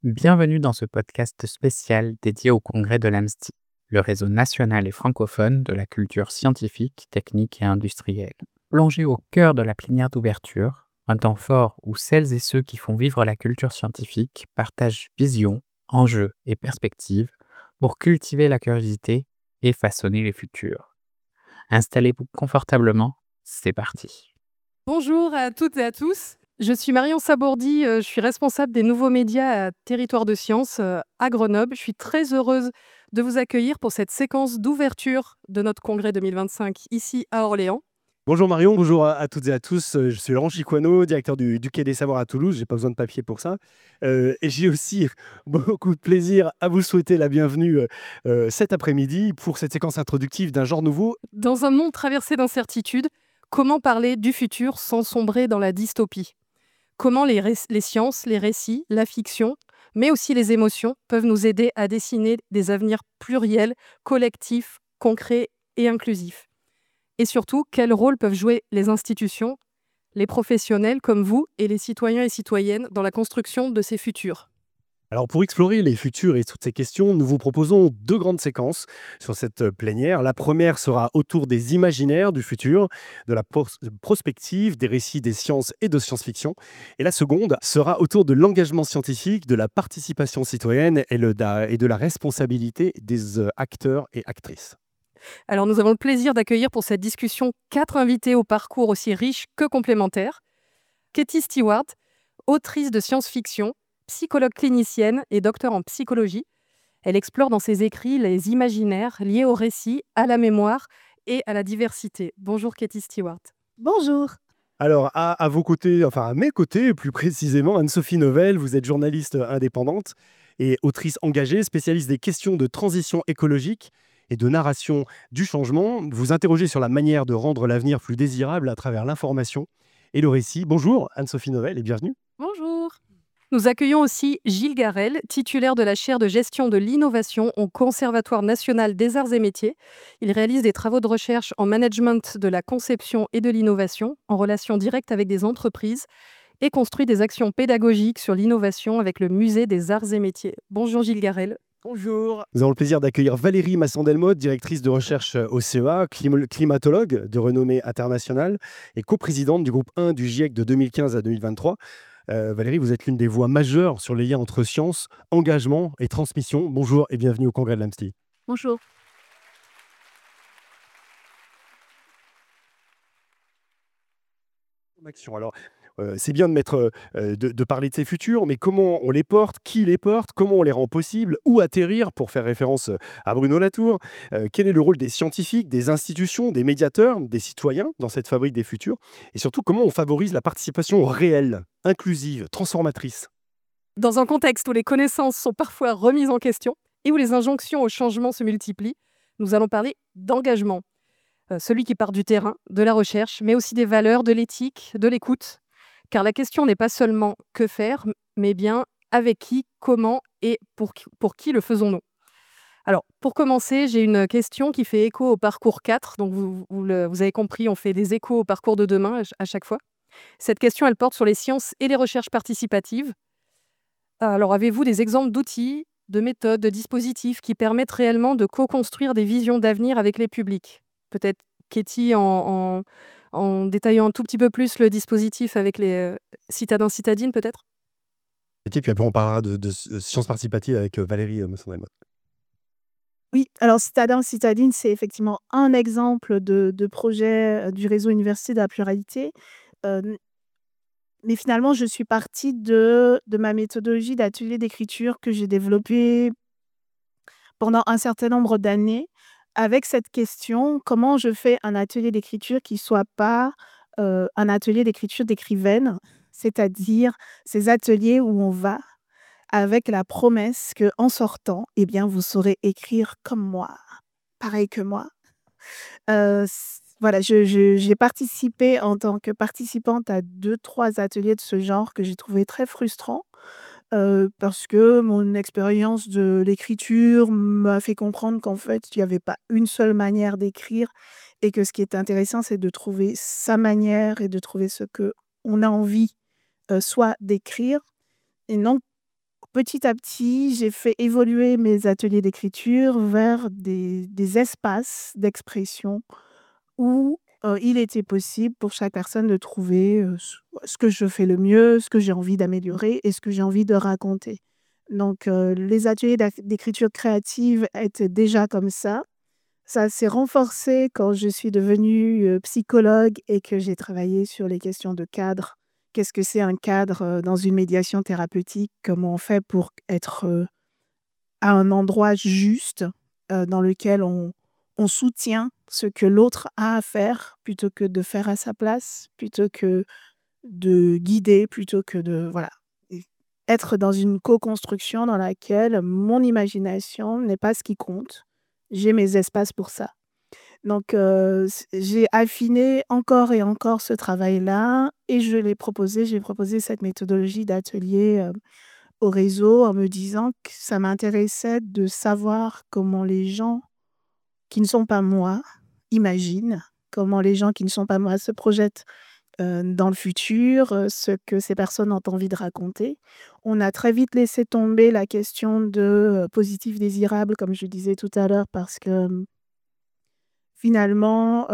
Bienvenue dans ce podcast spécial dédié au congrès de l'AMSTI, le réseau national et francophone de la culture scientifique, technique et industrielle. Plongé au cœur de la plénière d'ouverture, un temps fort où celles et ceux qui font vivre la culture scientifique partagent vision, enjeux et perspectives pour cultiver la curiosité et façonner les futurs. Installez-vous confortablement, c'est parti. Bonjour à toutes et à tous. Je suis Marion Sabourdi, je suis responsable des nouveaux médias à Territoire de Sciences à Grenoble. Je suis très heureuse de vous accueillir pour cette séquence d'ouverture de notre congrès 2025 ici à Orléans. Bonjour Marion, bonjour à toutes et à tous. Je suis Laurent Chicoineau, directeur du Quai des Savoirs à Toulouse. J'ai pas besoin de papier pour ça. Et j'ai aussi beaucoup de plaisir à vous souhaiter la bienvenue cet après-midi pour cette séquence introductive d'un genre nouveau. Dans un monde traversé d'incertitudes, comment parler du futur sans sombrer dans la dystopie ? Comment les sciences, les récits, la fiction, mais aussi les émotions peuvent nous aider à dessiner des avenirs pluriels, collectifs, concrets et inclusifs ? Et surtout, quel rôle peuvent jouer les institutions, les professionnels comme vous et les citoyens et citoyennes dans la construction de ces futurs ? Alors pour explorer les futurs et toutes ces questions, nous vous proposons deux grandes séquences sur cette plénière. La première sera autour des imaginaires du futur, de la prospective, des récits des sciences et de science-fiction. Et la seconde sera autour de l'engagement scientifique, de la participation citoyenne et de la responsabilité des acteurs et actrices. Alors nous avons le plaisir d'accueillir pour cette discussion 4 invités au parcours aussi riche que complémentaire. Katie Stewart, autrice de science-fiction, psychologue clinicienne et docteur en psychologie. Elle explore dans ses écrits les imaginaires liés au récit, à la mémoire et à la diversité. Bonjour Katie Stewart. Bonjour. Alors, à vos côtés, enfin à mes côtés plus précisément, Anne-Sophie Novelle, vous êtes journaliste indépendante et autrice engagée, spécialiste des questions de transition écologique et de narration du changement. Vous interrogez sur la manière de rendre l'avenir plus désirable à travers l'information et le récit. Bonjour Anne-Sophie Novelle et bienvenue. Bonjour. Nous accueillons aussi Gilles Garel, titulaire de la chaire de gestion de l'innovation au Conservatoire national des arts et métiers. Il réalise des travaux de recherche en management de la conception et de l'innovation, en relation directe avec des entreprises, et construit des actions pédagogiques sur l'innovation avec le Musée des arts et métiers. Bonjour Gilles Garel. Bonjour. Nous avons le plaisir d'accueillir Valérie Masson-Delmotte, directrice de recherche au CEA, climatologue de renommée internationale et coprésidente du groupe 1 du GIEC de 2015 à 2023. Valérie, vous êtes l'une des voix majeures sur les liens entre science, engagement et transmission. Bonjour et bienvenue au congrès de l'AMSTI. Bonjour. Alors, c'est bien de parler de ces futurs, mais comment on les porte, qui les porte, comment on les rend possibles, où atterrir, pour faire référence à Bruno Latour. Quel est le rôle des scientifiques, des institutions, des médiateurs, des citoyens dans cette fabrique des futurs, et surtout comment on favorise la participation réelle, inclusive, transformatrice. Dans un contexte où les connaissances sont parfois remises en question et où les injonctions au changement se multiplient, nous allons parler d'engagement. Celui qui part du terrain, de la recherche, mais aussi des valeurs, de l'éthique, de l'écoute. Car la question n'est pas seulement que faire, mais bien avec qui, comment et pour qui le faisons-nous. Alors, pour commencer, j'ai une question qui fait écho au parcours 4. Donc, vous avez compris, on fait des échos au parcours de demain à chaque fois. Cette question, elle porte sur les sciences et les recherches participatives. Alors, avez-vous des exemples d'outils, de méthodes, de dispositifs qui permettent réellement de co-construire des visions d'avenir avec les publics ? Peut-être Katie en détaillant un tout petit peu plus le dispositif avec les citadins citadines, peut-être ? Et puis après, on parlera de sciences participatives avec Valérie Masson-Delmotte. Oui, alors Citadin Citadine, c'est effectivement un exemple de projet du réseau Université de la pluralité. Mais finalement, je suis partie de ma méthodologie d'atelier d'écriture que j'ai développée pendant un certain nombre d'années avec cette question, comment je fais un atelier d'écriture qui ne soit pas un atelier d'écriture d'écrivaine, c'est-à-dire ces ateliers où on va avec la promesse qu'en sortant, eh bien, vous saurez écrire comme moi, pareil que moi. Voilà, j'ai participé en tant que participante à 2-3 ateliers de ce genre que j'ai trouvé très frustrants, parce que mon expérience de l'écriture m'a fait comprendre qu'en fait, il n'y avait pas une seule manière d'écrire et que ce qui est intéressant, c'est de trouver sa manière et de trouver ce qu'on a envie, soit d'écrire et non petit à petit, j'ai fait évoluer mes ateliers d'écriture vers des espaces d'expression où, il était possible pour chaque personne de trouver, ce que je fais le mieux, ce que j'ai envie d'améliorer et ce que j'ai envie de raconter. Donc, les ateliers d'écriture créative étaient déjà comme ça. Ça s'est renforcé quand je suis devenue, psychologue et que j'ai travaillé sur les questions de cadre. Qu'est-ce que c'est un cadre, dans une médiation thérapeutique? Comment on fait pour être, à un endroit juste, dans lequel on soutient ce que l'autre a à faire, plutôt que de faire à sa place, plutôt que de guider, plutôt que de voilà, et être dans une co-construction dans laquelle mon imagination n'est pas ce qui compte. J'ai mes espaces pour ça. Donc, j'ai affiné encore et encore ce travail-là et j'ai proposé cette méthodologie d'atelier, au réseau en me disant que ça m'intéressait de savoir comment les gens qui ne sont pas moi imaginent, comment les gens qui ne sont pas moi se projettent, dans le futur, ce que ces personnes ont envie de raconter. On a très vite laissé tomber la question de, positif désirable, comme je disais tout à l'heure, parce que, finalement,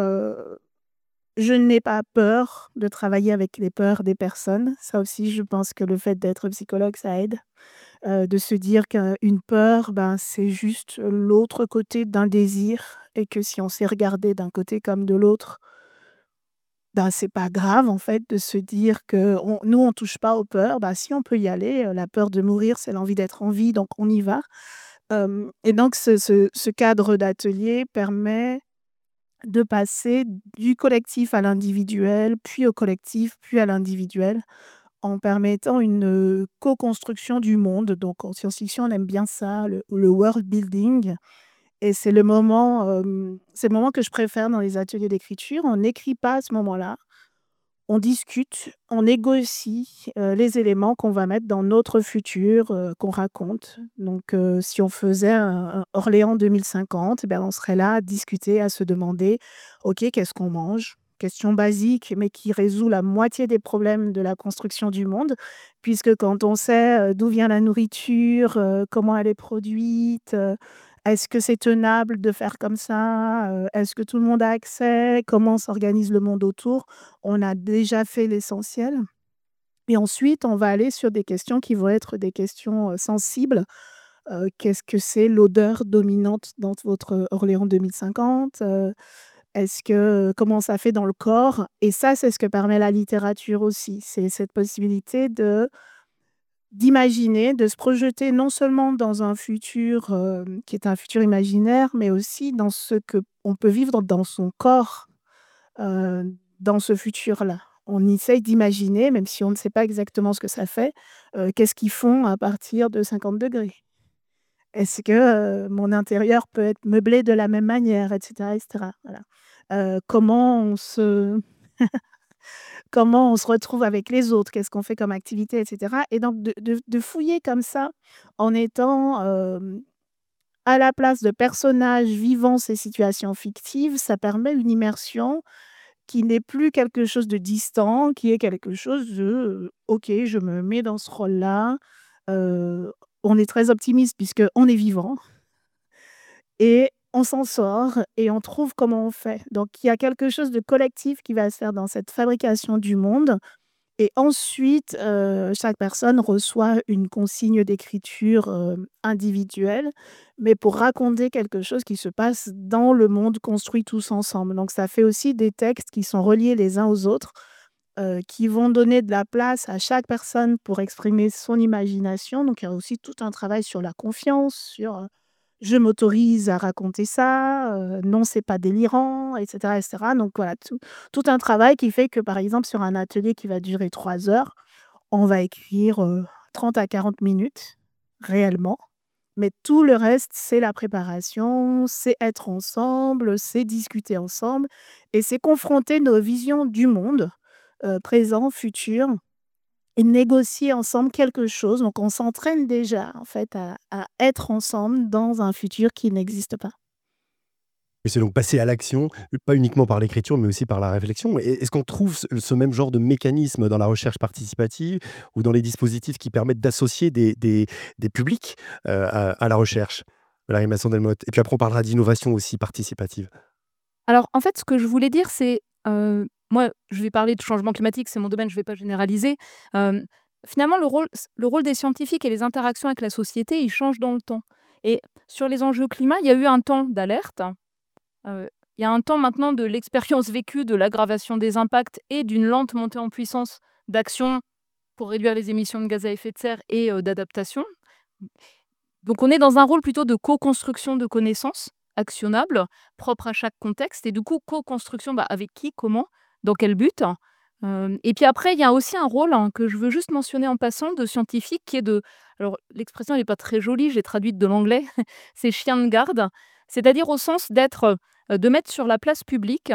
je n'ai pas peur de travailler avec les peurs des personnes. Ça aussi, je pense que le fait d'être psychologue, ça aide. De se dire qu'une peur, ben, c'est juste l'autre côté d'un désir et que si on s'est regardé d'un côté comme de l'autre, ben, c'est pas grave en fait de se dire que nous on touche pas aux peurs. Ben, si on peut y aller, la peur de mourir, c'est l'envie d'être en vie, donc on y va. Et donc ce cadre d'atelier permet de passer du collectif à l'individuel, puis au collectif, puis à l'individuel, en permettant une, co-construction du monde. Donc en science-fiction, on aime bien ça, le world building et c'est le moment que je préfère dans les ateliers d'écriture. On n'écrit pas à ce moment-là, on discute, on négocie, les éléments qu'on va mettre dans notre futur, qu'on raconte. Donc si on faisait un Orléans 2050, eh ben, on serait là à discuter, à se demander: «OK, qu'est-ce qu'on mange?» Question basique, mais qui résout la moitié des problèmes de la construction du monde, puisque quand on sait, d'où vient la nourriture, comment elle est produite, est-ce que c'est tenable de faire comme ça? Est-ce que tout le monde a accès? Comment s'organise le monde autour? On a déjà fait l'essentiel et ensuite on va aller sur des questions qui vont être des questions, sensibles. Qu'est-ce que c'est l'odeur dominante dans votre Orléans 2050? Est-ce que comment ça fait dans le corps? Et ça, c'est ce que permet la littérature aussi. C'est cette possibilité d'imaginer, de se projeter non seulement dans un futur, qui est un futur imaginaire, mais aussi dans ce qu'on peut vivre dans son corps, dans ce futur-là. On essaye d'imaginer, même si on ne sait pas exactement ce que ça fait, qu'est-ce qu'ils font à partir de 50°? Est-ce que, mon intérieur peut être meublé de la même manière? Et cetera et cetera, voilà. Comment on se comment on se retrouve avec les autres? Qu'est-ce qu'on fait comme activité? Et cetera et donc de fouiller comme ça, en étant, à la place de personnages vivant ces situations fictives, ça permet une immersion qui n'est plus quelque chose de distant, qui est quelque chose de, «OK, je me mets dans ce rôle-là». On est très optimiste puisqu'on est vivant et on s'en sort et on trouve comment on fait. Donc il y a quelque chose de collectif qui va se faire dans cette fabrication du monde et ensuite, chaque personne reçoit une consigne d'écriture, individuelle, mais pour raconter quelque chose qui se passe dans le monde construit tous ensemble. Donc ça fait aussi des textes qui sont reliés les uns aux autres, qui vont donner de la place à chaque personne pour exprimer son imagination. Donc il y a aussi tout un travail sur la confiance, sur, «Je m'autorise à raconter ça», «Non, c'est pas délirant» et cetera. Donc voilà, tout un travail qui fait que, par exemple, sur un atelier qui va durer 3 heures, on va écrire, 30 à 40 minutes réellement, mais tout le reste, c'est la préparation, c'est être ensemble, c'est discuter ensemble et c'est confronter nos visions du monde, présent, futur et négocier ensemble quelque chose. Donc on s'entraîne déjà en fait à être ensemble dans un futur qui n'existe pas. Et c'est donc passer à l'action, pas uniquement par l'écriture, mais aussi par la réflexion. Et est-ce qu'on trouve ce même genre de mécanisme dans la recherche participative ou dans les dispositifs qui permettent d'associer des publics à la recherche? L'animation Delmotte. Et puis après, on parlera d'innovation aussi participative. Alors, en fait, ce que je voulais dire, c'est, moi, je vais parler de changement climatique, c'est mon domaine, je ne vais pas généraliser. Hem, Finalement, le rôle des scientifiques et les interactions avec la société, ils changent dans le temps. Et sur les enjeux climat, il y a eu un temps d'alerte. Il y a un temps maintenant de l'expérience vécue, de l'aggravation des impacts et d'une lente montée en puissance d'action pour réduire les émissions de gaz à effet de serre et d'adaptation. Donc on est dans un rôle plutôt de co-construction de connaissances actionnables, propres à chaque contexte et du coup co-construction, avec qui, comment, dans quel but. Et puis après, il y a aussi un rôle, que je veux juste mentionner en passant de scientifique qui est de alors l'expression n'est pas très jolie, j'ai traduite de l'anglais, c'est chien de garde, c'est-à-dire au sens d'être, de mettre sur la place publique,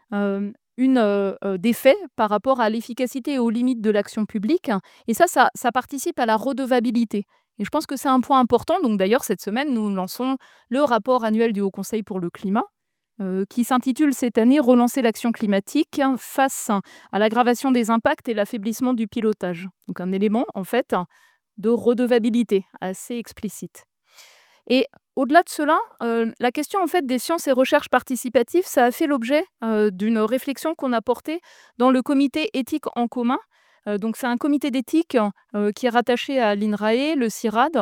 des faits par rapport à l'efficacité et aux limites de l'action publique et ça participe à la redevabilité. Et je pense que c'est un point important. Donc d'ailleurs, cette semaine, nous lançons le rapport annuel du Haut Conseil pour le climat, qui s'intitule cette année «Relancer l'action climatique face à l'aggravation des impacts et l'affaiblissement du pilotage». Donc un élément, en fait, de redevabilité assez explicite. Et au-delà de cela, la question, en fait, des sciences et recherches participatives, ça a fait l'objet, d'une réflexion qu'on a portée dans le comité éthique en commun. Donc c'est un comité d'éthique, qui est rattaché à l'INRAE, le CIRAD,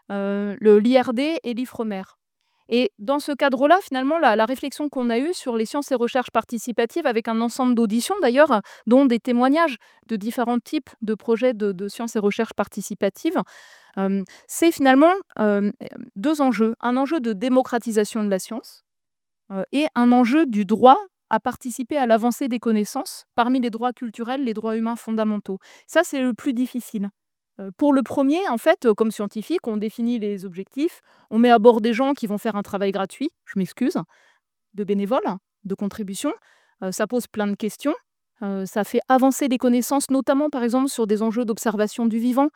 l'IRD et l'IFREMER. Et dans ce cadre-là, finalement, la réflexion qu'on a eue sur les sciences et recherches participatives avec un ensemble d'auditions d'ailleurs, dont des témoignages de différents types de projets de sciences et recherches participatives, c'est finalement, 2 enjeux. Un enjeu de démocratisation de la science, et un enjeu du droit à participer à l'avancée des connaissances parmi les droits culturels, les droits humains fondamentaux. Ça, c'est le plus difficile. Pour le premier, en fait, comme scientifique, on définit les objectifs, on met à bord des gens qui vont faire un travail gratuit, je m'excuse, de bénévoles, de contribution. Ça pose plein de questions. Ça fait avancer les connaissances, notamment, par exemple, sur des enjeux d'observation du vivant,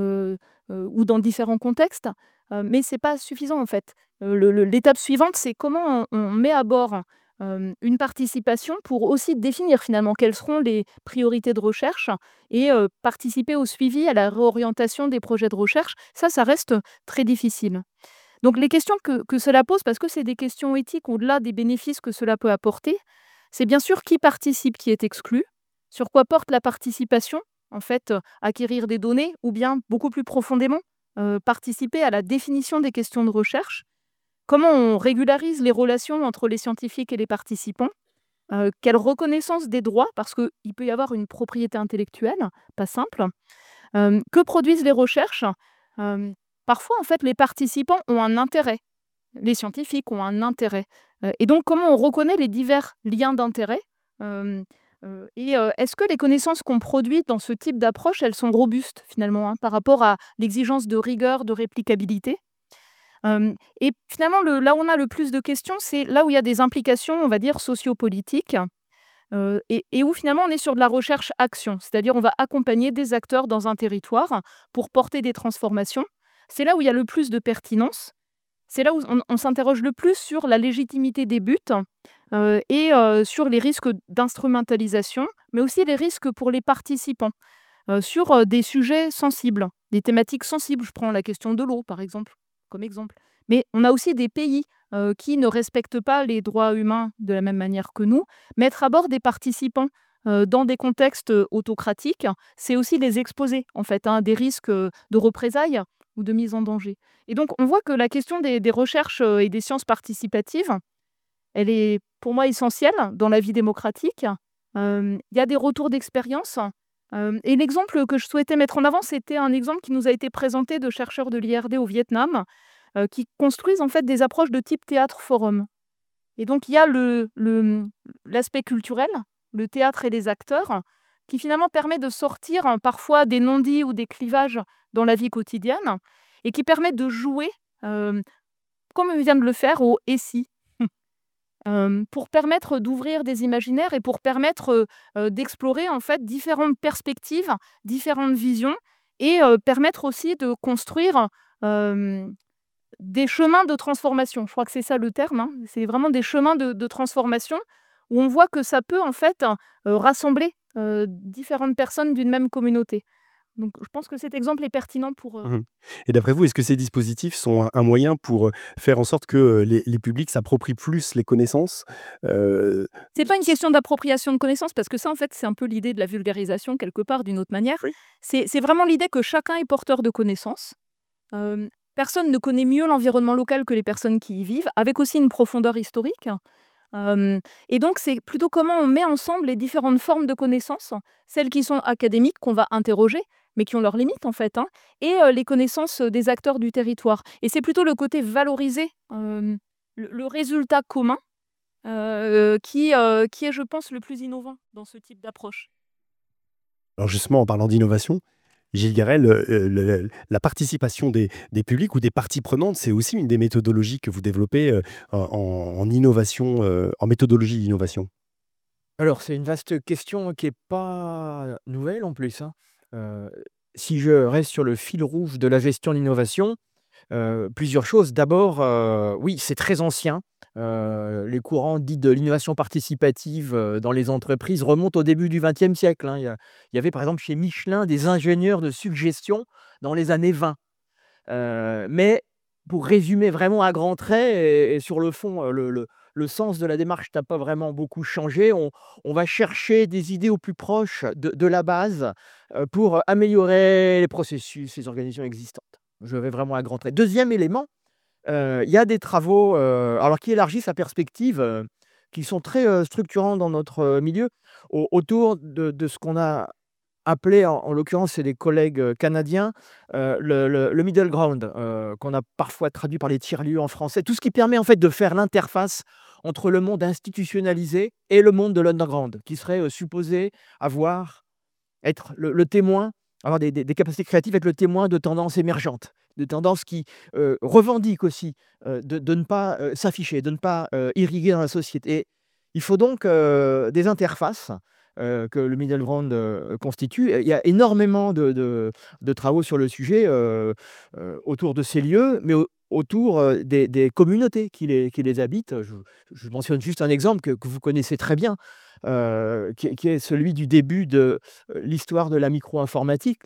ou dans différents contextes. Mais c'est pas suffisant, en fait. L'étape suivante, c'est comment on met à bord, une participation pour aussi définir, finalement, quelles seront les priorités de recherche et participer au suivi, à la réorientation des projets de recherche. Ça reste très difficile. Donc les questions que cela pose, parce que c'est des questions éthiques au-delà des bénéfices que cela peut apporter, c'est bien sûr qui participe, qui est exclu, sur quoi porte la participation, en fait, acquérir des données, ou bien beaucoup plus profondément, participer à la définition des questions de recherche, comment on régularise les relations entre les scientifiques et les participants, quelle reconnaissance des droits, parce qu'il peut y avoir une propriété intellectuelle, pas simple, que produisent les recherches. Euh, Parfois, en fait, les participants ont un intérêt, les scientifiques ont un intérêt. Et donc, comment on reconnaît les divers liens d'intérêt est-ce que les connaissances qu'on produit dans ce type d'approche, elles sont robustes, finalement, par rapport à l'exigence de rigueur, de réplicabilité. Et finalement, là où on a le plus de questions, c'est là où il y a des implications, on va dire, sociopolitiques, et où finalement on est sur de la recherche-action. C'est-à-dire on va accompagner des acteurs dans un territoire pour porter des transformations. C'est là où il y a le plus de pertinence. C'est là où on s'interroge le plus sur la légitimité des buts, et sur les risques d'instrumentalisation, mais aussi les risques pour les participants, sur des sujets sensibles, des thématiques sensibles. Je prends la question de l'eau, par exemple, comme exemple. Mais on a aussi des pays qui ne respectent pas les droits humains de la même manière que nous. Mettre à bord des participants dans des contextes autocratiques, c'est aussi les exposer, en fait, des risques de représailles ou de mise en danger. Et donc, on voit que la question des recherches et des sciences participatives, elle est pour moi essentielle dans la vie démocratique. Il y a des retours d'expérience. Et l'exemple que je souhaitais mettre en avant, c'était un exemple qui nous a été présenté de chercheurs de l'IRD au Vietnam, qui construisent en fait des approches de type théâtre-forum. Et donc, il y a l'aspect culturel, le théâtre et les acteurs, qui finalement permet de sortir parfois des non-dits ou des clivages dans la vie quotidienne, et qui permet de jouer, comme on vient de le faire au «Et si?», pour permettre d'ouvrir des imaginaires et pour permettre d'explorer en fait différentes perspectives, différentes visions, et permettre aussi de construire des chemins de transformation. Je crois que c'est ça le terme, hein. C'est vraiment des chemins de transformation où on voit que ça peut en fait, rassembler, différentes personnes d'une même communauté. Donc je pense que cet exemple est pertinent pour, Mmh. Et d'après vous, est-ce que ces dispositifs sont un moyen pour, faire en sorte que, les publics s'approprient plus les connaissances? Heu, C'est pas une question d'appropriation de connaissances parce que ça, en fait, c'est un peu l'idée de la vulgarisation quelque part d'une autre manière. oui. C'est vraiment l'idée que chacun est porteur de connaissances. Personne ne connaît mieux l'environnement local que les personnes qui y vivent, avec aussi une profondeur historique. Et donc c'est plutôt comment on met ensemble les différentes formes de connaissances, celles qui sont académiques, qu'on va interroger, mais qui ont leurs limites en fait, hein, et les connaissances, des acteurs du territoire. Et c'est plutôt le côté valoriser, le résultat commun, qui est, je pense, le plus innovant dans ce type d'approche. Alors justement, en parlant d'innovation, Gilles Garel, la participation des publics ou des parties prenantes, c'est aussi une des méthodologies que vous développez, en innovation, en méthodologie d'innovation? Alors, c'est une vaste question qui est pas nouvelle en plus, hein. Heu, Si je reste sur le fil rouge de la gestion de l'innovation, plusieurs choses. D'abord, oui, c'est très ancien. Les courants dits de l'innovation participative, dans les entreprises remontent au début du XXe siècle, hein. Il y avait par exemple chez Michelin des ingénieurs de suggestion dans les années 20. Mais pour résumer vraiment à grands traits et sur le fond, le sens de la démarche n'a pas vraiment beaucoup changé. On va chercher des idées au plus proche de la base, pour améliorer les processus, les organisations existantes. Je vais vraiment à grands traits. Deuxième élément, il y a des travaux, alors qui élargissent la perspective, qui sont très, structurants dans notre, milieu, autour de ce qu'on a appelé, en l'occurrence, c'est des collègues, canadiens, le middle ground, qu'on a parfois traduit par les tiers-lieux en français. Tout ce qui permet en fait de faire l'interface entre le monde institutionnalisé et le monde de l'underground, qui serait, supposé être le témoin, avoir des capacités créatives, être le témoin de tendances émergentes, de tendances qui, revendiquent aussi, de ne pas, s'afficher, de ne pas, irriguer dans la société. Et il faut donc, des interfaces, que le middle ground, constitue. Et il y a énormément de travaux sur le sujet, autour de ces lieux, mais autour, des communautés qui les habitent. Je mentionne juste un exemple que vous connaissez très bien, qui est celui du début de, l'histoire de la micro-informatique.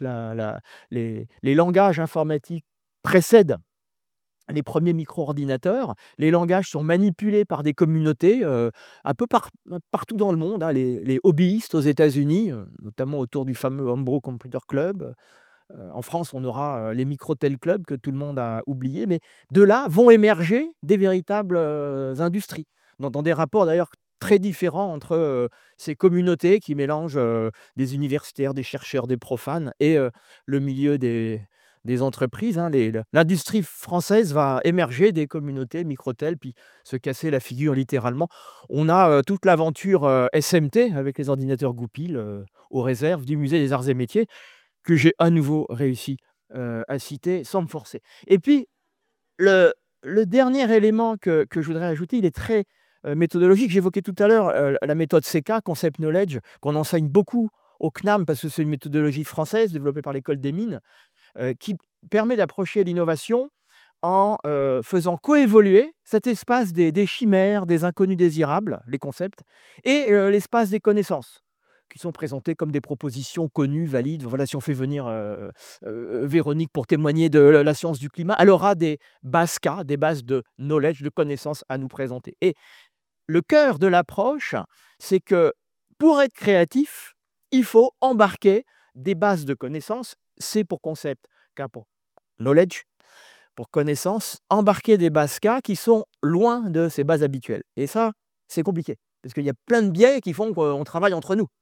Les langages informatiques précèdent les premiers micro-ordinateurs. Les langages sont manipulés par des communautés, un peu partout dans le monde, hein. Les hobbyistes aux États-Unis, notamment autour du fameux Homebrew Computer Club. En France, on aura, les Microtel Club que tout le monde a oublié, mais de là vont émerger des véritables, industries, dans des rapports d'ailleurs très différents entre, ces communautés qui mélangent, des universitaires, des chercheurs, des profanes et le milieu des entreprises, hein. L'industrie française va émerger des communautés Microtel, puis se casser la figure littéralement. On a, toute l'aventure, SMT avec les ordinateurs Goupil, aux réserves du musée des arts et métiers, que j'ai à nouveau réussi, à citer sans me forcer. Et puis le dernier élément que je voudrais ajouter, il est très, méthodologique. J'évoquais tout à l'heure, la méthode CK, Concept Knowledge, qu'on enseigne beaucoup au CNAM parce que c'est une méthodologie française développée par l'École des mines, qui permet d'approcher l'innovation en, faisant coévoluer cet espace des chimères, des inconnus désirables, les concepts, et l'espace des connaissances, qui sont présentées comme des propositions connues, valides. Voilà, si on fait venir, Véronique pour témoigner de la science du climat, elle aura des bases K, des bases de knowledge, de connaissances à nous présenter. Et le cœur de l'approche, c'est que pour être créatif, il faut embarquer des bases de connaissances, C pour concept, K pour knowledge, pour connaissance, embarquer des bases K qui sont loin de ces bases habituelles. Et ça, c'est compliqué, parce qu'il y a plein de biais qui font qu'on travaille entre nous.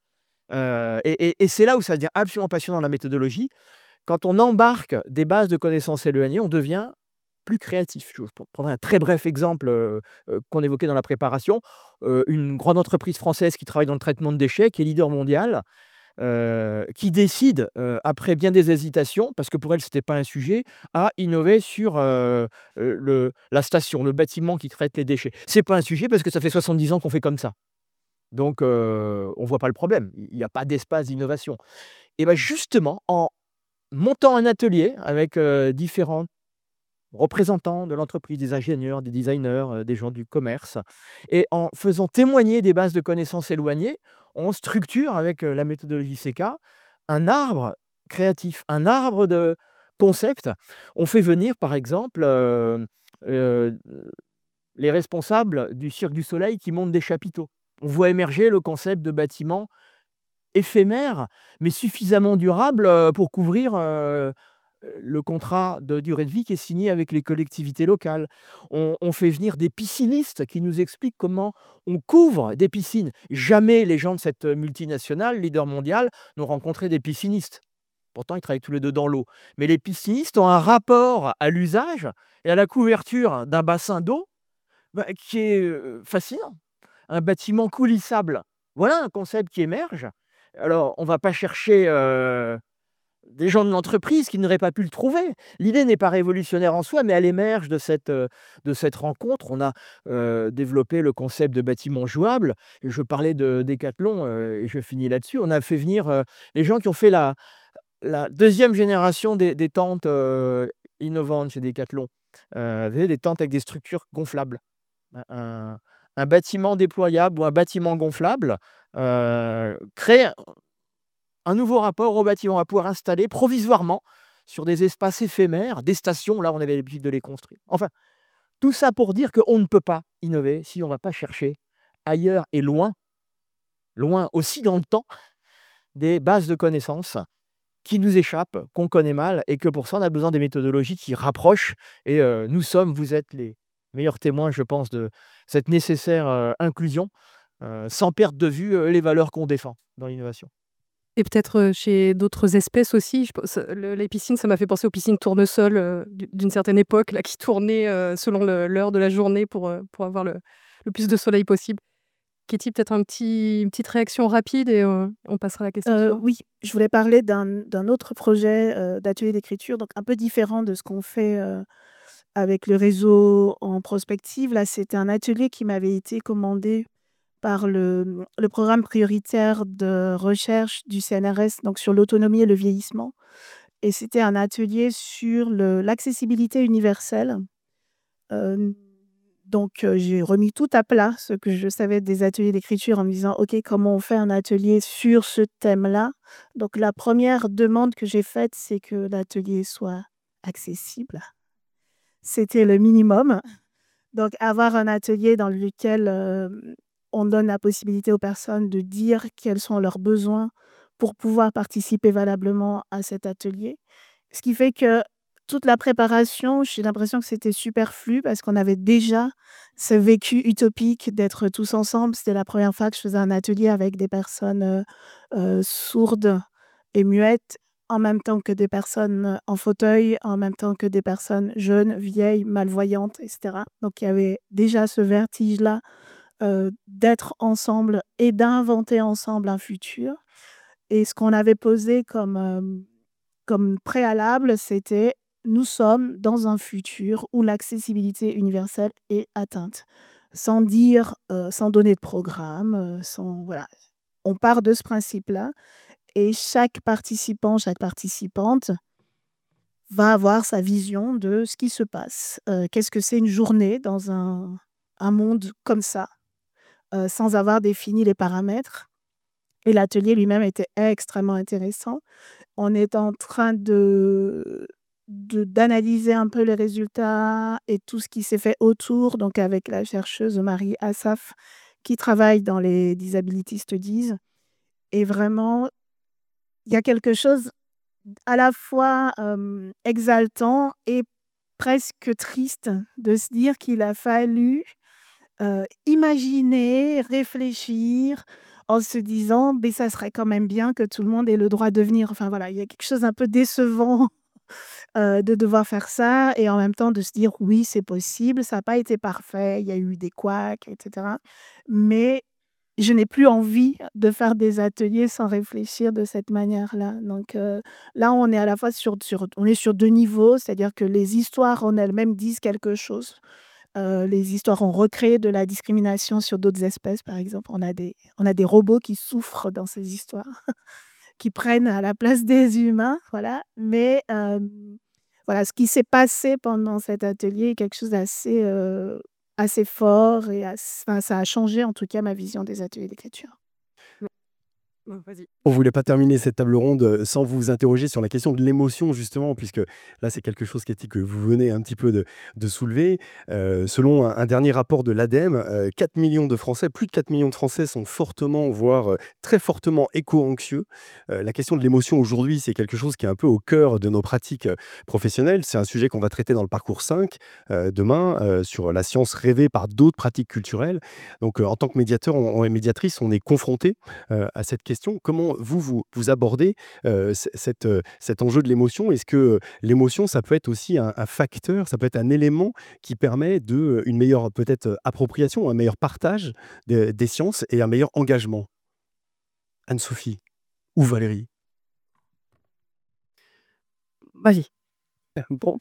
Et c'est là où ça devient absolument passionnant, la méthodologie. Quand on embarque des bases de connaissances éloignées, on devient plus créatif. Je prendrai un très bref exemple, qu'on évoquait dans la préparation. Une grande entreprise française qui travaille dans le traitement de déchets, qui est leader mondial, qui décide, après bien des hésitations, parce que pour elle, ce n'était pas un sujet, à innover sur, la station, le bâtiment qui traite les déchets. Ce n'est pas un sujet parce que ça fait 70 ans qu'on fait comme ça. Donc on ne voit pas le problème. Il n'y a pas d'espace d'innovation. Et bah, justement, en montant un atelier avec, différentes représentants de l'entreprise, des ingénieurs, des designers, des gens du commerce. Et en faisant témoigner des bases de connaissances éloignées, on structure avec la méthodologie CK un arbre créatif, un arbre de concepts. On fait venir, par exemple, euh, les responsables du Cirque du Soleil qui montent des chapiteaux. On voit émerger le concept de bâtiment éphémère, mais suffisamment durable pour couvrir le contrat de durée de vie qui est signé avec les collectivités locales. On fait venir des piscinistes qui nous expliquent comment on couvre des piscines. Jamais les gens de cette multinationale, leader mondial, n'ont rencontré des piscinistes. Pourtant, ils travaillent tous les deux dans l'eau. Mais les piscinistes ont un rapport à l'usage et à la couverture d'un bassin d'eau qui est fascinant. Un bâtiment coulissable. Voilà un concept qui émerge. Alors, on ne va pas chercher des gens de l'entreprise qui n'auraient pas pu le trouver. L'idée n'est pas révolutionnaire en soi, mais elle émerge de cette rencontre. On a développé le concept de bâtiment jouable. Et je parlais de Décathlon, et je finis là-dessus. On a fait venir les gens qui ont fait la deuxième génération des tentes innovantes chez Décathlon. Vous savez, des tentes avec des structures gonflables. Un, un bâtiment déployable ou un bâtiment gonflable crée un nouveau rapport au bâtiment à pouvoir installer provisoirement sur des espaces éphémères, des stations, là on avait l'habitude de les construire. Enfin, tout ça pour dire qu'on ne peut pas innover si on ne va pas chercher ailleurs et loin, loin aussi dans le temps, des bases de connaissances qui nous échappent, qu'on connaît mal, et que pour ça on a besoin des méthodologies qui rapprochent. Et vous êtes les meilleurs témoins, je pense, de cette nécessaire inclusion, sans perdre de vue les valeurs qu'on défend dans l'innovation. Et peut-être chez d'autres espèces aussi. Les piscines, ça m'a fait penser aux piscines tournesol d'une certaine époque, là, qui tournaient selon l'heure de la journée pour avoir le plus de soleil possible. Katie, peut-être une petite réaction rapide et on passera à la question suivante. Oui, je voulais parler d'un autre projet d'atelier d'écriture, donc un peu différent de ce qu'on fait avec le réseau en prospective. Là, c'était un atelier qui m'avait été commandé par le programme prioritaire de recherche du CNRS, donc sur l'autonomie et le vieillissement. Et c'était un atelier sur l'accessibilité universelle. Donc, j'ai remis tout à plat ce que je savais des ateliers d'écriture en me disant: «OK, comment on fait un atelier sur ce thème-là?» Donc la première demande que j'ai faite, c'est que l'atelier soit accessible. C'était le minimum. Donc avoir un atelier dans lequel, on donne la possibilité aux personnes de dire quels sont leurs besoins pour pouvoir participer valablement à cet atelier. Ce qui fait que toute la préparation, j'ai l'impression que c'était superflu parce qu'on avait déjà ce vécu utopique d'être tous ensemble. C'était la première fois que je faisais un atelier avec des personnes, sourdes et muettes, en même temps que des personnes en fauteuil, en même temps que des personnes jeunes, vieilles, malvoyantes, et cetera. Donc il y avait déjà ce vertige-là, d'être ensemble et d'inventer ensemble un futur. Et ce qu'on avait posé comme préalable, c'était: nous sommes dans un futur où l'accessibilité universelle est atteinte. Sans dire, sans donner de programme, sans voilà. On part de ce principe-là et chaque participant, chaque participante va avoir sa vision de ce qui se passe. Qu'est-ce que c'est une journée dans un monde comme ça, sans avoir défini les paramètres. Et l'atelier lui-même était extrêmement intéressant. On est en train d'analyser un peu les résultats et tout ce qui s'est fait autour, donc avec la chercheuse Marie Assaf, qui travaille dans les Disability Studies. Et vraiment, il y a quelque chose à la fois exaltant et presque triste de se dire qu'il a fallu imaginer, réfléchir en se disant: «Beh, ça serait quand même bien que tout le monde ait le droit de venir». Enfin voilà, il y a quelque chose un peu décevant, de devoir faire ça et en même temps de se dire: «Oui, c'est possible, ça n'a pas été parfait, il y a eu des couacs et cetera». Mais je n'ai plus envie de faire des ateliers sans réfléchir de cette manière-là. Donc là, on est à la fois on est sur 2 niveaux, c'est-à-dire que les histoires en elles-mêmes disent quelque chose. Les histoires ont recréé de la discrimination sur d'autres espèces, par exemple. On a des robots qui souffrent dans ces histoires, qui prennent à la place des humains, voilà. Mais voilà, ce qui s'est passé pendant cet atelier est quelque chose d'assez, assez fort et enfin, ça a changé en tout cas ma vision des ateliers d'écriture. Vas-y. On voulait pas terminer cette table ronde, sans vous interroger sur la question de l'émotion justement, puisque là, c'est quelque chose, Cathy, que vous venez un petit peu de soulever. Selon un dernier rapport de l'ADEME, 4 millions de Français, plus de 4 millions de Français sont fortement, voire, très fortement éco-anxieux. La question de l'émotion aujourd'hui, c'est quelque chose qui est un peu au cœur de nos pratiques, professionnelles. C'est un sujet qu'on va traiter dans le parcours 5, demain, sur la science rêvée par d'autres pratiques culturelles. Donc, en tant que médiateur et médiatrice, on est confronté à cette question. Comment vous abordez cet enjeu de l'émotion? Est-ce que l'émotion, ça peut être aussi un facteur, ça peut être un élément qui permet une meilleure peut-être appropriation, un meilleur partage des sciences et un meilleur engagement? Anne-Sophie ou Valérie? Vas-y. Bon,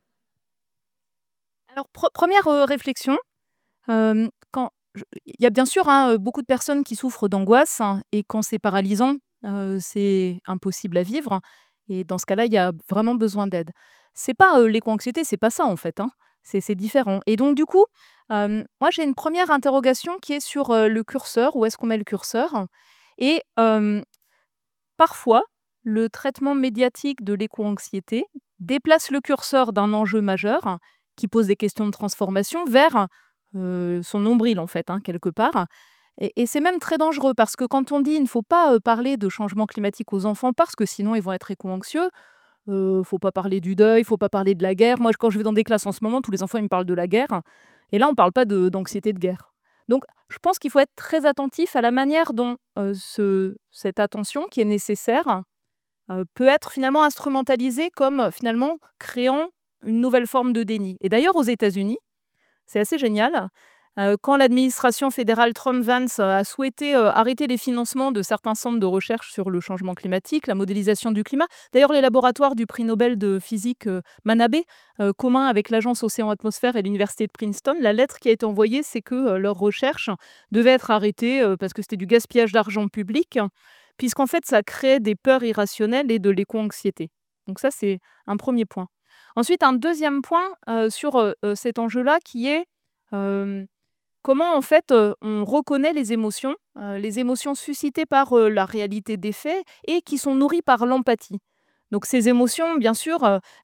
Alors, première réflexion, quand il y a bien sûr hein, beaucoup de personnes qui souffrent d'angoisse hein, et quand c'est paralysant, c'est impossible à vivre. Et dans ce cas-là, il y a vraiment besoin d'aide. C'est pas l'éco-anxiété, c'est pas ça en fait. Hein. C'est différent. Et donc, du coup, moi, j'ai une première interrogation qui est sur le curseur. Où est-ce qu'on met le curseur? Et parfois, le traitement médiatique de l'éco-anxiété déplace le curseur d'un enjeu majeur qui pose des questions de transformation vers son nombril, en fait, hein, quelque part. Et c'est même très dangereux parce que quand on dit il ne faut pas parler de changement climatique aux enfants parce que sinon ils vont être éco-anxieux, faut pas parler du deuil, faut pas parler de la guerre. Moi, quand je vais dans des classes en ce moment, tous les enfants ils me parlent de la guerre. Et là, on parle pas d'anxiété de guerre. Donc, je pense qu'il faut être très attentif à la manière dont cette attention qui est nécessaire peut être finalement instrumentalisée comme finalement créant une nouvelle forme de déni. Et d'ailleurs, aux États-Unis, c'est assez génial. Quand l'administration fédérale Trump-Vance a souhaité arrêter les financements de certains centres de recherche sur le changement climatique, la modélisation du climat, d'ailleurs les laboratoires du prix Nobel de physique Manabe, commun avec l'Agence Océan-Atmosphère et l'Université de Princeton, la lettre qui a été envoyée, c'est que leurs recherches devaient être arrêtées parce que c'était du gaspillage d'argent public, puisqu'en fait ça créait des peurs irrationnelles et de l'éco-anxiété. Donc ça, c'est un premier point. Ensuite, un deuxième point sur cet enjeu-là qui est comment en fait on reconnaît les émotions suscitées par la réalité des faits et qui sont nourries par l'empathie. Donc ces émotions, bien sûr,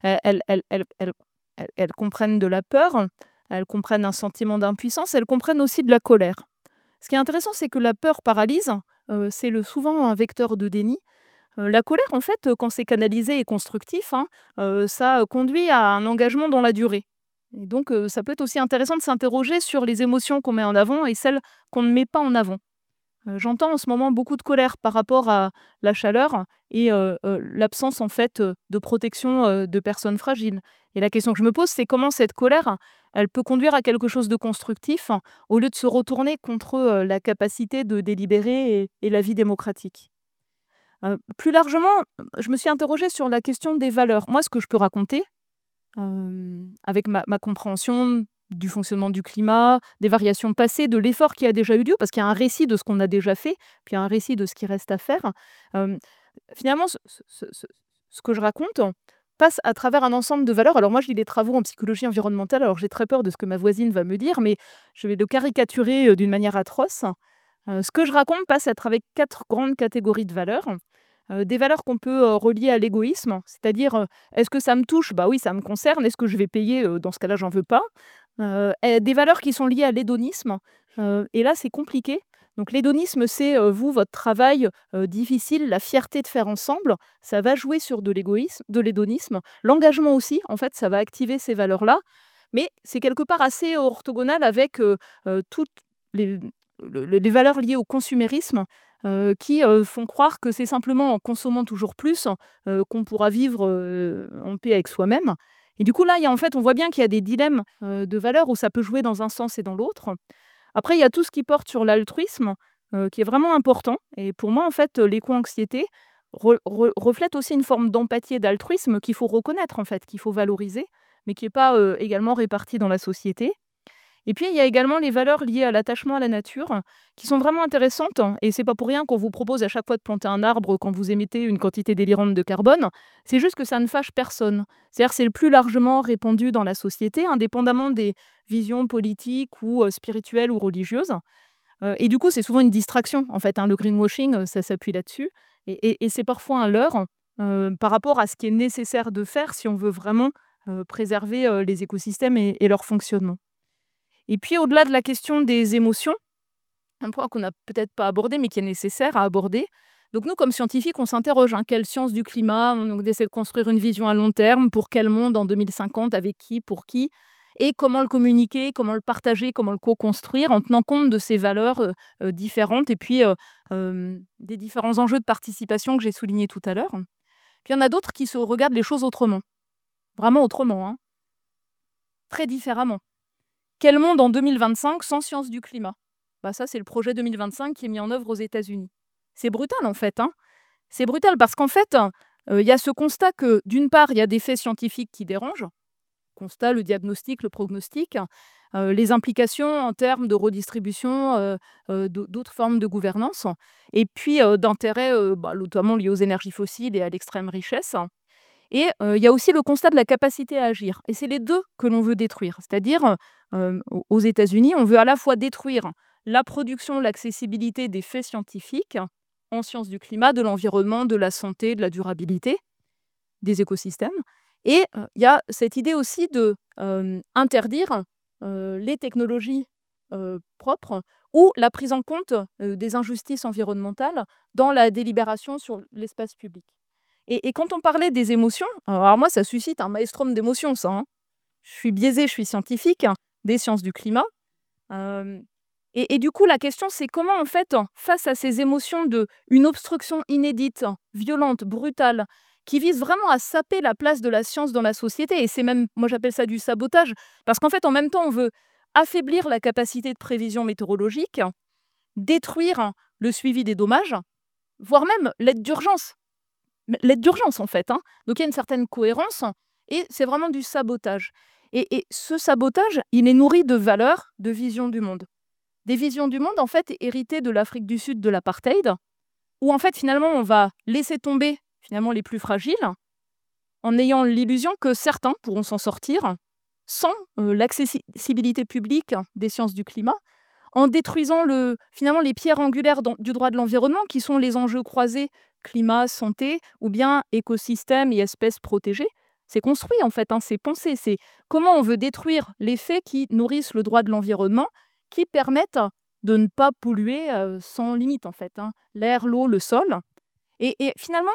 elles comprennent de la peur, elles comprennent un sentiment d'impuissance, elles comprennent aussi de la colère. Ce qui est intéressant, c'est que la peur paralyse, c'est souvent un vecteur de déni. La colère, en fait, quand c'est canalisé et constructif, hein, ça conduit à un engagement dans la durée. Et donc, ça peut être aussi intéressant de s'interroger sur les émotions qu'on met en avant et celles qu'on ne met pas en avant. J'entends en ce moment beaucoup de colère par rapport à la chaleur et l'absence, en fait, de protection de personnes fragiles. Et la question que je me pose, c'est comment cette colère, elle peut conduire à quelque chose de constructif au lieu de se retourner contre la capacité de délibérer et la vie démocratique. Plus largement, je me suis interrogée sur la question des valeurs. Moi, ce que je peux raconter, avec ma compréhension du fonctionnement du climat, des variations passées, de l'effort qui a déjà eu lieu, parce qu'il y a un récit de ce qu'on a déjà fait, puis un récit de ce qui reste à faire. Finalement, ce que je raconte passe à travers un ensemble de valeurs. Alors moi, je lis des travaux en psychologie environnementale, alors j'ai très peur de ce que ma voisine va me dire, mais je vais le caricaturer d'une manière atroce. Ce que je raconte passe à travers 4 grandes catégories de valeurs. Des valeurs qu'on peut relier à l'égoïsme, c'est-à-dire est-ce que ça me touche? Bah oui, ça me concerne. Est-ce que je vais payer? Dans ce cas-là, j'en veux pas. Et des valeurs qui sont liées à l'hédonisme, et là, c'est compliqué. Donc l'hédonisme, c'est vous, votre travail difficile, la fierté de faire ensemble, ça va jouer sur de l'égoïsme, de l'hédonisme. L'engagement aussi, en fait, ça va activer ces valeurs-là, mais c'est quelque part assez orthogonal avec toutes les, les valeurs liées au consumérisme qui font croire que c'est simplement en consommant toujours plus qu'on pourra vivre en paix avec soi-même. Et du coup, là, en fait, on voit bien qu'il y a des dilemmes de valeurs où ça peut jouer dans un sens et dans l'autre. Après, il y a tout ce qui porte sur l'altruisme, qui est vraiment important. Et pour moi, en fait, l'éco-anxiété reflète aussi une forme d'empathie et d'altruisme qu'il faut reconnaître, en fait, qu'il faut valoriser, mais qui n'est pas également répartie dans la société. Et puis, il y a également les valeurs liées à l'attachement à la nature, qui sont vraiment intéressantes. Et c'est pas pour rien qu'on vous propose à chaque fois de planter un arbre quand vous émettez une quantité délirante de carbone. C'est juste que ça ne fâche personne. C'est-à-dire que c'est le plus largement répandu dans la société, indépendamment des visions politiques ou spirituelles ou religieuses. Et du coup, c'est souvent une distraction, en fait, hein. Le greenwashing, ça s'appuie là-dessus. Et c'est parfois un leurre par rapport à ce qui est nécessaire de faire si on veut vraiment préserver les écosystèmes et leur fonctionnement. Et puis, au-delà de la question des émotions, un point qu'on n'a peut-être pas abordé, mais qui est nécessaire à aborder. Donc nous, comme scientifiques, on s'interroge, hein, quelle science du climat? On essaie de construire une vision à long terme, pour quel monde en 2050, avec qui, pour qui, et comment le communiquer, comment le partager, comment le co-construire, en tenant compte de ces valeurs différentes, et puis des différents enjeux de participation que j'ai soulignés tout à l'heure. Puis il y en a d'autres qui se regardent les choses autrement, vraiment autrement, hein, très différemment. Quel monde en 2025 sans science du climat? Bah ça, c'est le projet 2025 qui est mis en œuvre aux États-Unis. C'est brutal en fait, hein. C'est brutal parce qu'en fait, il y a ce constat que d'une part, il y a des faits scientifiques qui dérangent. Constat, le diagnostic, le prognostic, les implications en termes de redistribution, d'autres formes de gouvernance, et puis d'intérêts notamment liés aux énergies fossiles et à l'extrême richesse. Et il y a aussi le constat de la capacité à agir. Et c'est les deux que l'on veut détruire. C'est-à-dire, aux États-Unis, on veut à la fois détruire la production, l'accessibilité des faits scientifiques en sciences du climat, de l'environnement, de la santé, de la durabilité des écosystèmes. Et il y a cette idée aussi de interdire les technologies propres ou la prise en compte des injustices environnementales dans la délibération sur l'espace public. Et quand on parlait des émotions, alors moi, ça suscite un maelstrom d'émotions, ça, hein. Je suis biaisée, je suis scientifique, hein, des sciences du climat. Et du coup, la question, c'est comment, en fait, face à ces émotions une obstruction inédite, violente, brutale, qui vise vraiment à saper la place de la science dans la société, et c'est même, moi j'appelle ça du sabotage, parce qu'en fait, en même temps, on veut affaiblir la capacité de prévision météorologique, détruire le suivi des dommages, voire même l'aide d'urgence. L'aide d'urgence, en fait, hein. Donc il y a une certaine cohérence, et c'est vraiment du sabotage. Et ce sabotage, il est nourri de valeurs, de visions du monde. Des visions du monde, en fait, héritées de l'Afrique du Sud, de l'apartheid, où, en fait, finalement, on va laisser tomber, finalement, les plus fragiles, en ayant l'illusion que certains pourront s'en sortir sans l'accessibilité publique des sciences du climat, en détruisant finalement les pierres angulaires du droit de l'environnement, qui sont les enjeux croisés climat, santé, ou bien écosystèmes et espèces protégées. C'est construit, en fait, hein, c'est pensé. C'est comment on veut détruire les faits qui nourrissent le droit de l'environnement, qui permettent de ne pas polluer sans limite, en fait, hein, l'air, l'eau, le sol. Et finalement,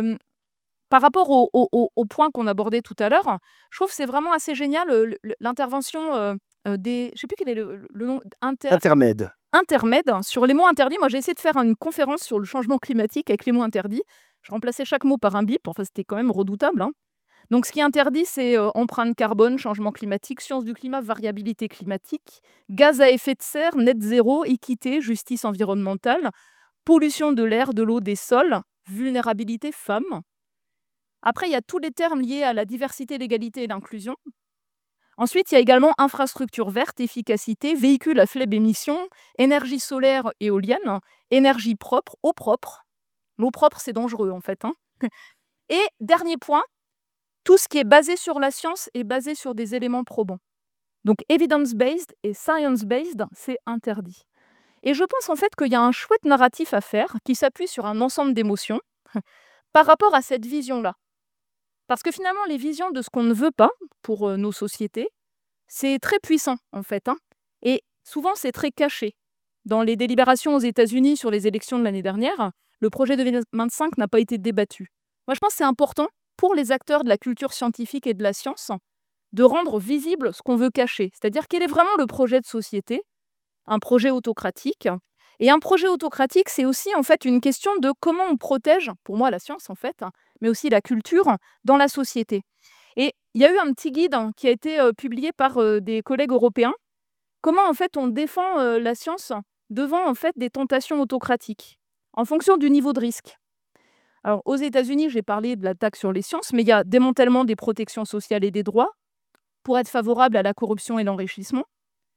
par rapport au point qu'on abordait tout à l'heure, je trouve que c'est vraiment assez génial l'intervention des... Je ne sais plus quel est le nom... Intermède. Intermède sur les mots interdits. Moi, j'ai essayé de faire une conférence sur le changement climatique avec les mots interdits. Je remplaçais chaque mot par un bip. Enfin, c'était quand même redoutable, hein. Donc, ce qui est interdit, c'est empreinte carbone, changement climatique, sciences du climat, variabilité climatique, gaz à effet de serre, net zéro, équité, justice environnementale, pollution de l'air, de l'eau, des sols, vulnérabilité, femmes. Après, il y a tous les termes liés à la diversité, l'égalité et l'inclusion. Ensuite, il y a également infrastructure verte, efficacité, véhicules à faible émission, énergie solaire, éolienne, énergie propre, eau propre. L'eau propre, c'est dangereux, en fait, hein. Et dernier point, tout ce qui est basé sur la science est basé sur des éléments probants. Donc, evidence-based et science-based, c'est interdit. Et je pense en fait qu'il y a un chouette narratif à faire qui s'appuie sur un ensemble d'émotions par rapport à cette vision-là. Parce que finalement, les visions de ce qu'on ne veut pas pour nos sociétés, c'est très puissant en fait, hein. Et souvent, c'est très caché. Dans les délibérations aux États-Unis sur les élections de l'année dernière, le projet 2025 n'a pas été débattu. Moi, je pense que c'est important pour les acteurs de la culture scientifique et de la science de rendre visible ce qu'on veut cacher. C'est-à-dire quel est vraiment le projet de société, un projet autocratique. Et un projet autocratique, c'est aussi en fait une question de comment on protège, pour moi la science en fait, mais aussi la culture dans la société. Et il y a eu un petit guide qui a été publié par des collègues européens. Comment en fait on défend la science devant en fait des tentations autocratiques, en fonction du niveau de risque. Alors aux États-Unis, j'ai parlé de la taxe sur les sciences, mais il y a démantèlement des protections sociales et des droits pour être favorable à la corruption et l'enrichissement.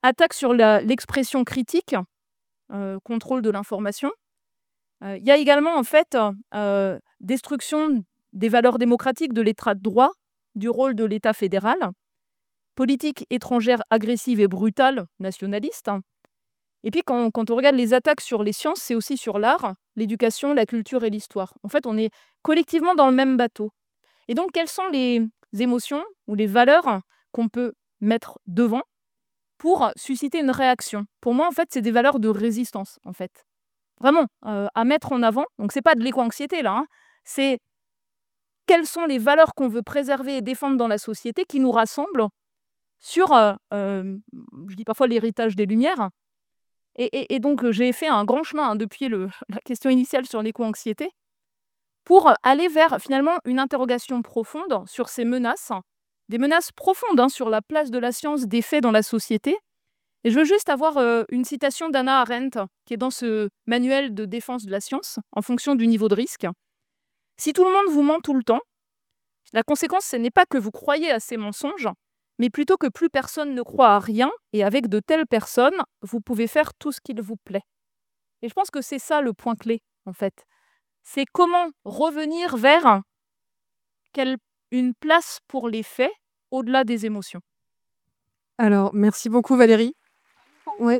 attaque sur l'expression critique, contrôle de l'information. Il y a également en fait destruction des valeurs démocratiques, de l'état de droit, du rôle de l'État fédéral, politique étrangère agressive et brutale, nationaliste. Et puis quand on regarde les attaques sur les sciences, c'est aussi sur l'art, l'éducation, la culture et l'histoire. En fait, on est collectivement dans le même bateau. Et donc, quelles sont les émotions ou les valeurs qu'on peut mettre devant pour susciter une réaction? Pour moi, en fait, c'est des valeurs de résistance, en fait. Vraiment, à mettre en avant. Donc, c'est pas de l'éco-anxiété, là. Hein. C'est quelles sont les valeurs qu'on veut préserver et défendre dans la société qui nous rassemblent sur, je dis parfois, l'héritage des Lumières. Et donc, j'ai fait un grand chemin depuis la question initiale sur l'éco-anxiété pour aller vers, finalement, une interrogation profonde sur ces menaces, des menaces profondes sur la place de la science, des faits dans la société. Et je veux juste avoir une citation d'Hannah Arendt, qui est dans ce manuel de défense de la science, en fonction du niveau de risque. Si tout le monde vous ment tout le temps, la conséquence, ce n'est pas que vous croyez à ces mensonges, mais plutôt que plus personne ne croit à rien, et avec de telles personnes, vous pouvez faire tout ce qu'il vous plaît. Et je pense que c'est ça le point clé, en fait. C'est comment revenir vers une place pour les faits, au-delà des émotions. Alors, merci beaucoup Valérie. Ouais.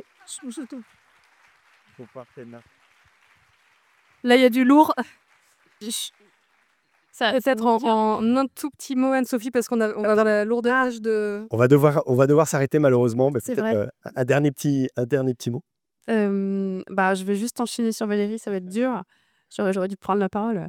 Là, il y a du lourd. Peut-être en un tout petit mot, Anne-Sophie, parce qu'on a dans la lourdeur de... On va devoir s'arrêter malheureusement, mais C'est peut-être un dernier petit mot. Je vais juste enchaîner sur Valérie, ça va être dur. J'aurais dû prendre la parole.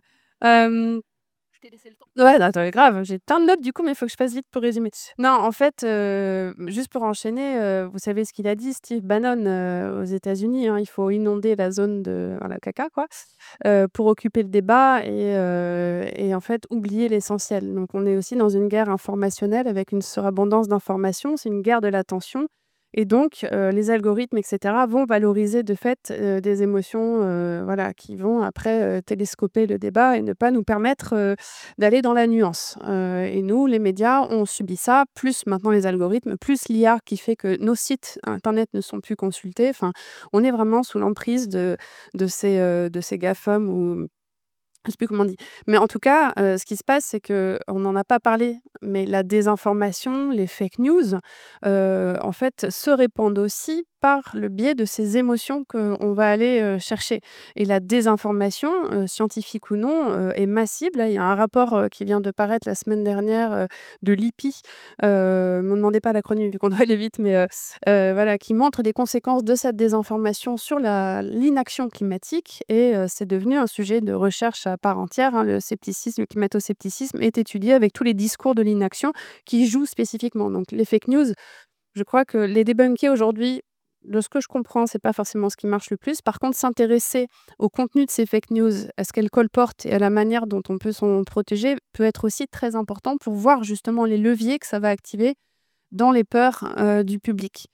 Je t'ai laissé le temps. Ouais, attends, grave, j'ai plein de notes du coup, mais il faut que je fasse vite pour résumer. Non, en fait, juste pour enchaîner, vous savez ce qu'il a dit, Steve Bannon, aux États-Unis, hein, il faut inonder la zone de caca, quoi, pour occuper le débat et en fait oublier l'essentiel. Donc on est aussi dans une guerre informationnelle avec une surabondance d'informations, c'est une guerre de l'attention. Et donc, les algorithmes, etc., vont valoriser de fait des émotions qui vont après télescoper le débat et ne pas nous permettre d'aller dans la nuance. Et nous, les médias, on subit ça, plus maintenant les algorithmes, plus l'IA qui fait que nos sites Internet ne sont plus consultés. Enfin, on est vraiment sous l'emprise de ces GAFAM ou... Je ne sais plus comment on dit. Mais en tout cas, ce qui se passe, c'est qu'on n'en a pas parlé, mais la désinformation, les fake news, en fait, se répandent aussi par le biais de ces émotions qu'on va aller chercher. Et la désinformation, scientifique ou non, est massive. Là, il y a un rapport qui vient de paraître la semaine dernière de l'IPI. Ne me demandez pas l'acronyme vu qu'on doit aller vite, mais qui montre les conséquences de cette désinformation sur l'inaction climatique. Et c'est devenu un sujet de recherche à part entière. Hein. Le scepticisme, le climato-scepticisme est étudié avec tous les discours de l'inaction qui jouent spécifiquement. Donc les fake news, je crois que les débunker aujourd'hui, de ce que je comprends, c'est pas forcément ce qui marche le plus. Par contre, s'intéresser au contenu de ces fake news, à ce qu'elles colportent et à la manière dont on peut s'en protéger peut être aussi très important pour voir justement les leviers que ça va activer dans les peurs du public.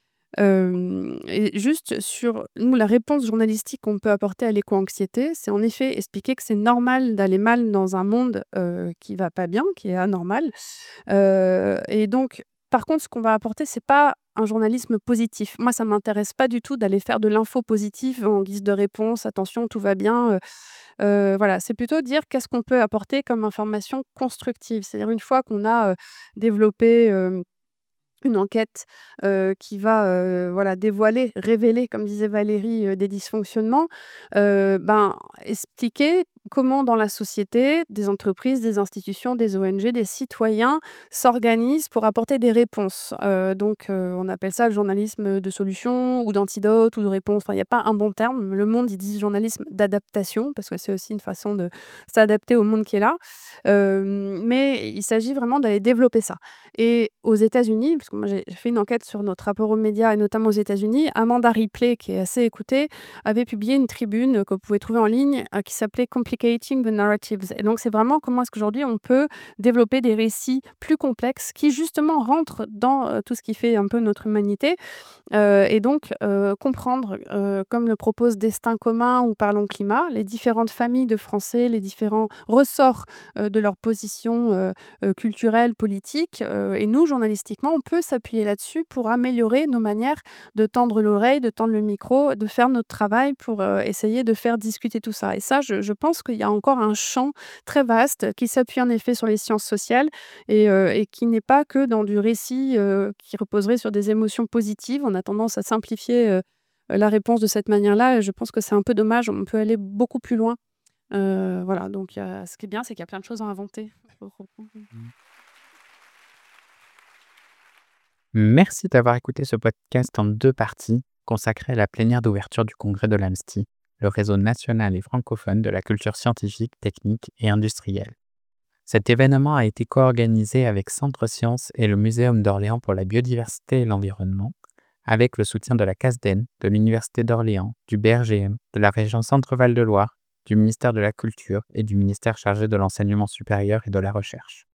Et juste sur nous, la réponse journalistique qu'on peut apporter à l'éco-anxiété, c'est en effet expliquer que c'est normal d'aller mal dans un monde qui va pas bien, qui est anormal. Et donc, par contre, ce qu'on va apporter, c'est pas un journalisme positif. Moi, ça m'intéresse pas du tout d'aller faire de l'info positive en guise de réponse. Attention, tout va bien. C'est plutôt dire qu'est-ce qu'on peut apporter comme information constructive. C'est-à-dire une fois qu'on a développé une enquête qui va dévoiler, révéler, comme disait Valérie, des dysfonctionnements, expliquer comment dans la société, des entreprises, des institutions, des ONG, des citoyens s'organisent pour apporter des réponses. On appelle ça le journalisme de solution ou d'antidote ou de réponse. Enfin, il n'y a pas un bon terme. Le Monde, ils disent journalisme d'adaptation parce que c'est aussi une façon de s'adapter au monde qui est là. Mais il s'agit vraiment d'aller développer ça. Et aux États-Unis, parce que moi j'ai fait une enquête sur notre rapport aux médias et notamment aux États-Unis, Amanda Ripley, qui est assez écoutée, avait publié une tribune que vous pouvez trouver en ligne qui s'appelait Compliment Replicating the Narratives. Et donc, c'est vraiment comment est-ce qu'aujourd'hui on peut développer des récits plus complexes qui justement rentrent dans tout ce qui fait un peu notre humanité. Et donc, comprendre, comme le propose Destin commun ou Parlons climat, les différentes familles de Français, les différents ressorts de leur position culturelle, politique. Et nous, journalistiquement, on peut s'appuyer là-dessus pour améliorer nos manières de tendre l'oreille, de tendre le micro, de faire notre travail pour essayer de faire discuter tout ça. Et ça, je pense qu'il y a encore un champ très vaste qui s'appuie en effet sur les sciences sociales et qui n'est pas que dans du récit qui reposerait sur des émotions positives. On a tendance à simplifier la réponse de cette manière-là et je pense que c'est un peu dommage. On peut aller beaucoup plus loin. Voilà, donc ce qui est bien, c'est qu'il y a plein de choses à inventer. Merci d'avoir écouté ce podcast en 2 parties consacrées à la plénière d'ouverture du congrès de l'AMSTI, le réseau national et francophone de la culture scientifique, technique et industrielle. Cet événement a été co-organisé avec Centre Sciences et le Muséum d'Orléans pour la biodiversité et l'environnement, avec le soutien de la CASDEN, de l'Université d'Orléans, du BRGM, de la région Centre-Val de Loire, du ministère de la Culture et du ministère chargé de l'enseignement supérieur et de la recherche.